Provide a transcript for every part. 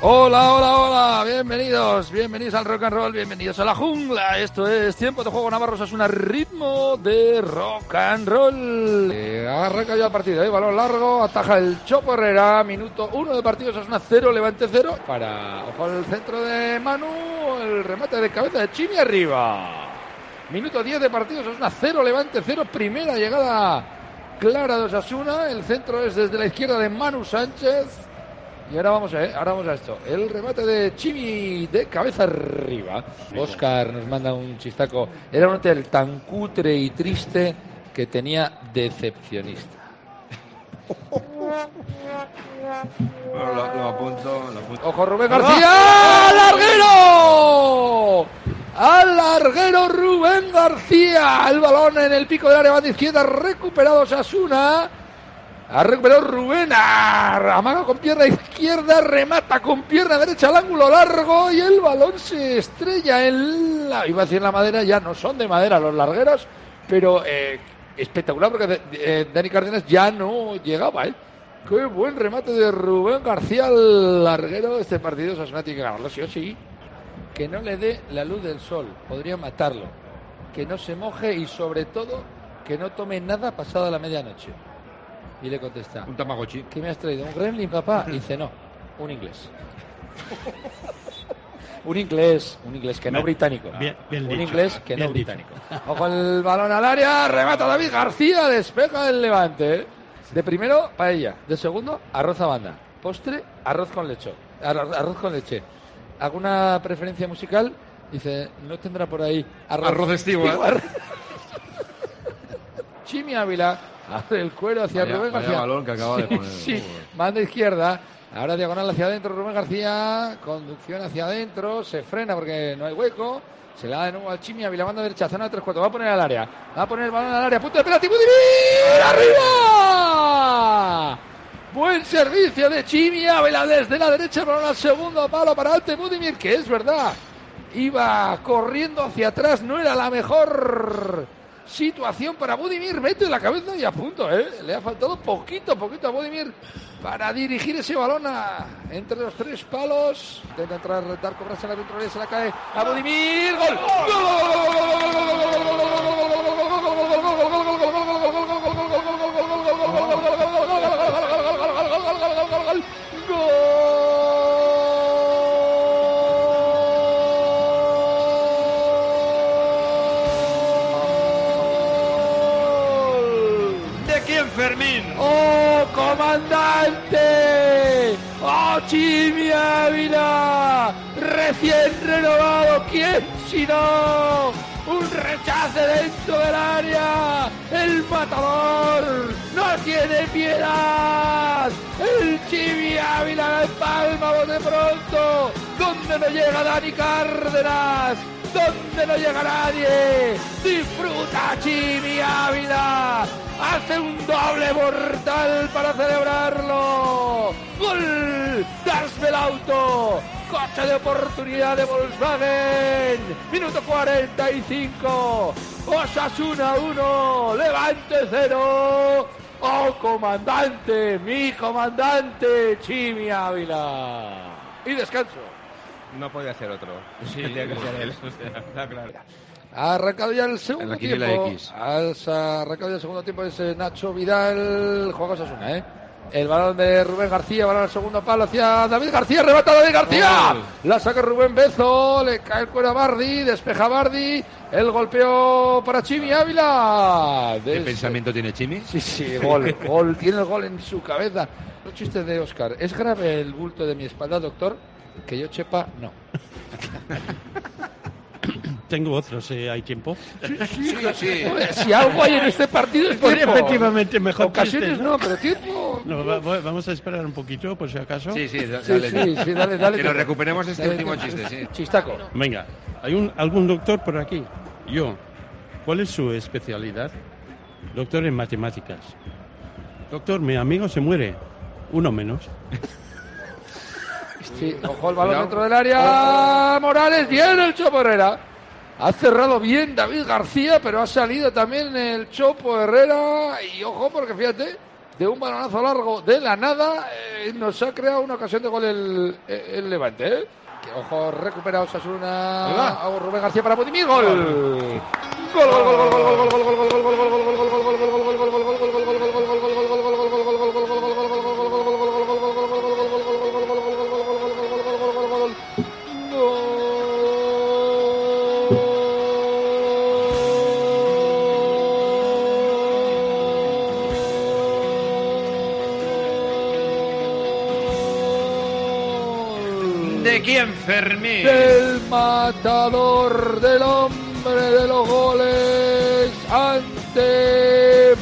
Hola, hola, hola, bienvenidos al rock and roll, bienvenidos a la jungla. Esto es Tiempo de Juego Navarro Osasuna, ritmo de rock and roll. Arranca ya el partido, balón largo, ataja el Chopo Herrera, minuto 1 de partido, Osasuna 0, Levante 0. Ojo el centro de Manu, el remate de cabeza de Chimi arriba. Minuto 10 de partido, Osasuna 0, Levante 0, primera llegada clara de Osasuna, el centro es desde la izquierda de Manu Sánchez. Y ahora vamos a esto. El remate de Chimi de cabeza arriba. Óscar nos manda un chistaco. Era un hotel tan cutre y triste que tenía decepcionista. Bueno, lo apunto. ¡Ojo, Rubén García! ¡Al larguero! ¡Al larguero Rubén García! El balón en el pico del área banda izquierda. Recuperado Osasuna. Ha recuperado Rubén, amaga con pierna izquierda, remata con pierna derecha al ángulo largo y el balón se estrella en la... Iba a decir en la madera, ya no son de madera los largueros, pero espectacular porque Dani Cárdenas ya no llegaba, Qué buen remate de Rubén García al larguero. Este partido Osasuna tiene que ganarlo, sí o sí. Que no le dé la luz del sol, podría matarlo. Que no se moje y sobre todo que no tome nada pasada la medianoche. Y le contesta, un Tamagotchi. ¿Qué me has traído? ¿Un gremlin, papá? Y dice, no, un inglés. un inglés que no británico. Bien un dicho, inglés que no dicho. británico. Ojo el balón al área, remata David García, despeja el Levante. De primero, paella. De segundo, arroz a banda. Postre, arroz con leche. Arroz con leche. ¿Alguna preferencia musical? Dice, no tendrá por ahí arroz estivo, Chimi Ávila abre el cuero hacia Rubén García. Balón que acaba de poner. Sí, manda izquierda. Ahora diagonal hacia adentro Rubén García. Conducción hacia adentro. Se frena porque no hay hueco. Se la da de nuevo al Chimi Ávila. Manda derecha. Zona de 3-4. Va a poner al área. Va a poner el balón al área. Punto de penalti. ¡Budimir! ¡Arriba! Buen servicio de Chimi Ávila desde la derecha. El balón al segundo palo para Alte Budimir. Que es verdad. Iba corriendo hacia atrás. No era la mejor situación para Budimir, mete la cabeza y a punto, le ha faltado poquito a Budimir para dirigir ese balón entre los tres palos. Intenta entrar, dar cobrarse la dentro, se la cae a Budimir. ¡Gol! Fermín. ¡Oh, comandante! ¡Oh, Chimi Ávila! Recién renovado, ¿quién si no? Un rechace dentro del área. El matador no tiene piedad. El Chimi Ávila de palma de pronto. ¿Dónde no llega Dani Cárdenas? ¿Dónde no llega nadie? Disfruta Chimi Ávila. Hace un doble mortal para celebrarlo. ¡Gol! ¡Das del auto! Coche de oportunidad de Volkswagen. Minuto 45. Osasuna 1. Levante 0. ¡Oh, comandante! ¡Mi comandante! Chimi Ávila. Y descanso. No podía hacer otro. Sí, tenía que ser él. O sea, claro. Ha arrancado ya el segundo tiempo. Ha arrancado ya el segundo tiempo ese Nacho Vidal. Juega Osasuna, El balón de Rubén García, balón al segundo palo hacia David García, rebata David García. La saca Rubén Bezo, le cae el cuero a Bardi, despeja Bardi. El golpeo para Chimi Ávila. ¿Qué pensamiento tiene Chimi? Sí, gol, tiene el gol en su cabeza. Los chistes de Óscar. ¿Es grave el bulto de mi espalda, doctor? Que yo sepa, no. Tengo otros, ¿hay tiempo? Sí. Si algo hay en este partido es tiempo. Efectivamente, mejor ocasiones chiste, no, pero tiempo. No, vamos a esperar un poquito, por si acaso. Sí, dale. Que nos recuperemos este último chiste, sí. Chistaco. Venga, ¿hay algún doctor por aquí? Yo. ¿Cuál es su especialidad? Doctor en matemáticas. Doctor, mi amigo se muere. Uno menos. Sí, ojo el balón dentro del área. Morales, bien el Chopo Herrera. Ha cerrado bien David García, pero ha salido también el Chopo Herrera. Y ojo, porque fíjate de un balonazo largo de la nada, nos ha creado una ocasión de gol el Levante, ¿eh? Que, ojo, recupera Osasuna. A Rubén García para Budimir. Gol. Gol, gol, gol, gol, gol, gol, gol, gol, gol, gol, gol, gol, gol, ¿De quién, Fermín? Del matador, del hombre de los goles, ante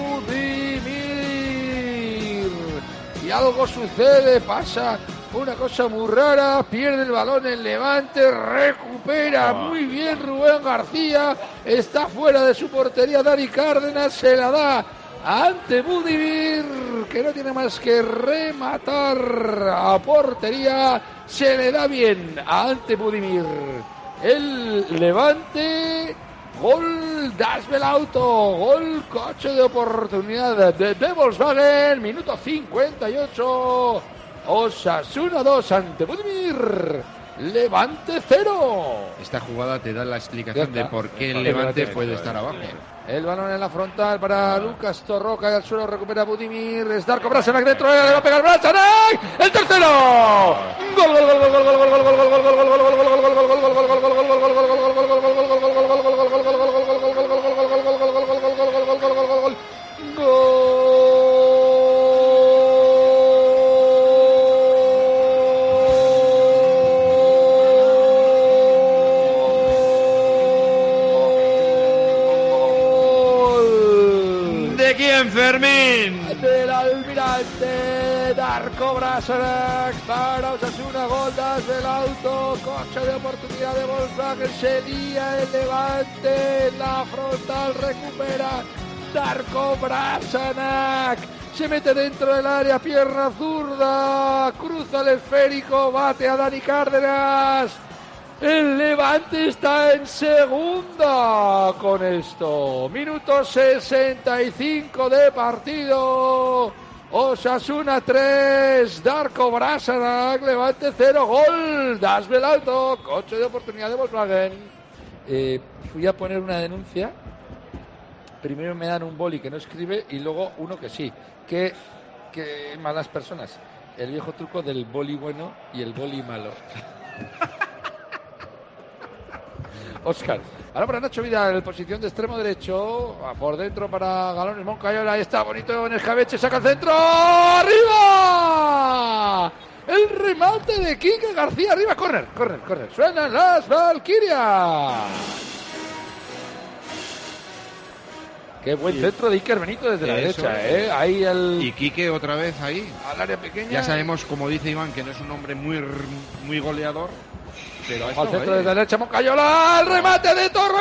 Budimir. Y algo sucede, pasa una cosa muy rara, pierde el balón el Levante, recupera muy bien Rubén García, está fuera de su portería Dani Cárdenas, se la da ante Budimir, que no tiene más que rematar a portería, se le da bien ante Budimir. El Levante, gol Das Belauto, gol coche de oportunidad de Volkswagen, minuto 58, Osasuna 2 ante Budimir, Levante 0. Esta jugada te da la explicación de por qué el Levante puede estar abajo. El balón en la frontal para Lucas Torroca, y al suelo recupera Budimir. Es Darko Brasanak dentro, le va a pegar Brasanak. El tercero. Gol, gol, gol, gol, gol, gol, gol, gol, gol, gol, gol, gol, gol, gol, Fermín. Del Almirante, Darko Brasanak para Osasuna, gol Das Belauto, coche de oportunidad de Volkswagen, se lía el Levante, la frontal recupera Darko Brasanak, se mete dentro del área, pierna zurda, cruza el esférico, bate a Dani Cárdenas. El Levante está en segunda con esto. Minuto 65 de partido. Osasuna 3, Darko Brasanak, Levante 0, gol. Das Belauto, coche de oportunidad de Volkswagen. Fui a poner una denuncia. Primero me dan un boli que no escribe y luego uno que sí. Qué malas personas. El viejo truco del boli bueno y el boli malo. Óscar. Ahora para Nacho Vidal, en posición de extremo derecho. Por dentro para Galones Moncayola. Ahí está, bonito en escabeche. Saca el centro. ¡Arriba! El remate de Quique García. Arriba, córner. Suenan las Valquirias. Qué buen centro de Iker Benito desde la derecha, Ahí Y Quique otra vez ahí. Al área pequeña. Ya sabemos, como dice Iván, que no es un hombre muy goleador. Pero al centro desde la derecha, Moncayola, el remate de Torre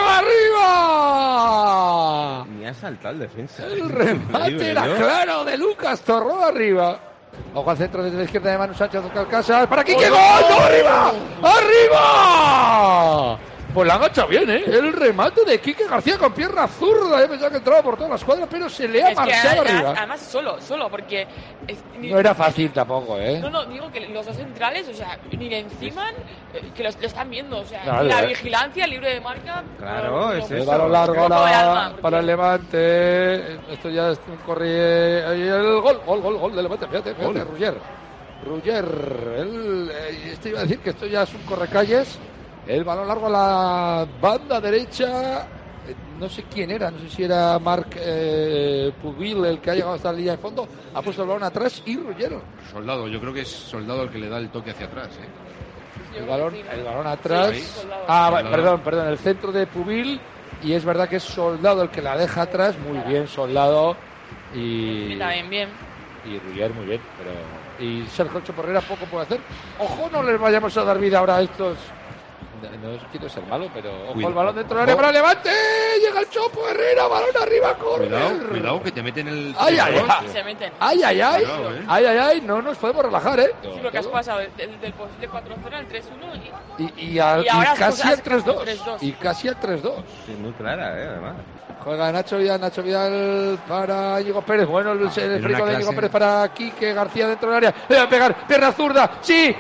arriba. Ni ha saltado el defensa. El remate era claro de Lucas Torro arriba. Ojo al centro desde la izquierda de Manu Sánchez, Calcasa, para Quique, gol, arriba, arriba. Pues la han hecho bien, el remate de Quique García con pierna zurda. Yo pensaba que entraba por toda la escuadra, pero se le ha marchado arriba. Además solo, porque... no era fácil tampoco, No, digo que los dos centrales, o sea, ni le enciman, que lo están viendo, o sea, claro, la vigilancia libre de marca... Claro, es eso. El balón largo ahora para el Levante. Esto ya es un corriente. El gol del Levante, fíjate, Rugger. Esto iba a decir que esto ya es un correcalles. El balón largo a la banda derecha. No sé quién era, no sé si era Marc Pubil el que ha llegado hasta la línea de fondo. Ha puesto el balón atrás y Ruggiero. Soldado, yo creo que es Soldado el que le da el toque hacia atrás. El balón atrás. Perdón, el centro de Pubil. Y es verdad que es Soldado el que la deja atrás. Muy bien, Soldado. Y bien. Y Ruggier muy bien. Y Sergio Porrera poco puede hacer. Ojo, no les vayamos a dar vida ahora a estos. No quiero ser malo, pero ojo, el balón dentro del área para Levante. Llega el Chopo Herrera, balón arriba, córner. Cuidado, que te meten el... Ay. Se meten. Ay, no nos podemos relajar, Sí, lo que has pasado del posible 4-0 al 3-1 y casi al 3-2. Y casi al 3-2. Sí, muy clara, además. Juega Nacho Vidal para Íñigo Pérez. Bueno, el frico de Íñigo Pérez para Quique García dentro del área. Le va a pegar, pierna zurda. ¡Sí!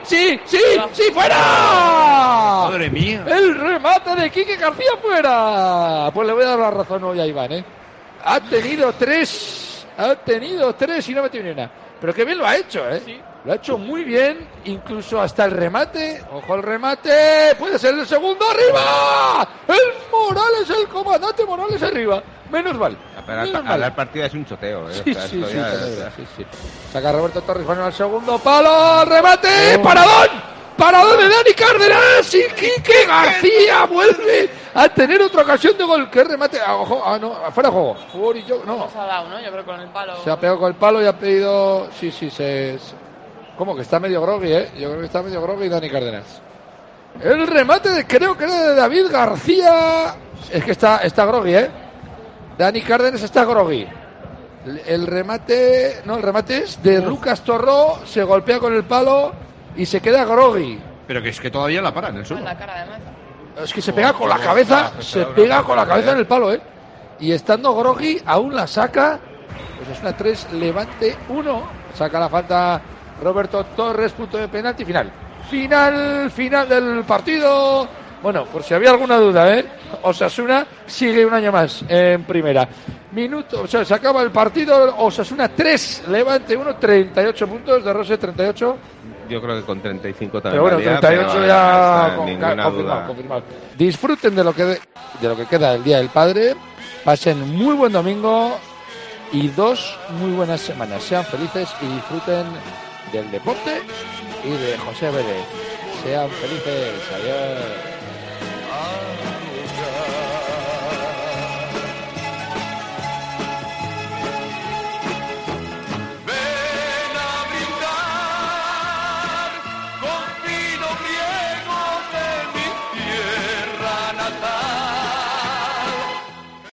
¡Fuera! ¡Madre mía! El remate de Quique García fuera. Pues le voy a dar la razón hoy a Iván, Ha tenido tres y no metió ni una. Pero qué bien lo ha hecho, Sí. Lo ha hecho muy bien, incluso hasta el remate. Ojo el remate, puede ser el segundo, ¡arriba! El comandante Morales arriba. Menos mal. Hablar partido es un choteo. Sí. Saca Roberto Torres al segundo palo, remate, paradón de Dani Cárdenas y Quique García vuelve a tener otra ocasión de gol. ¿Qué remate? Ojo, fuera de juego. No. Se ha dado, ¿no? Yo creo con el palo. Se ha pegado con el palo y ha pedido. ¿Cómo? Que está medio groggy, Yo creo que está medio groggy Dani Cárdenas. El remate creo que era de David García. Es que está groggy, Dani Cárdenas está groggy. El remate es de Lucas Torró. Se golpea con el palo y se queda groggy. Pero que es que todavía la para en el suelo. En la cara, además. Es que se pega con la cabeza. En el palo, Y estando groggy aún la saca. Pues es una 3, Levante 1. Saca la falta Roberto Torres, punto de penalti, final del partido. Bueno, por si había alguna duda, Osasuna sigue un año más en primera. Se acaba el partido, Osasuna 3, Levante 1, 38 puntos, de Rose 38. Yo creo que con 35 también. Pero bueno, valía, 38 pero ya confirmado. Disfruten de lo que queda del Día del Padre. Pasen muy buen domingo y 2 muy buenas semanas. Sean felices y disfruten del deporte y de José Vélez. Sean felices. Adiós.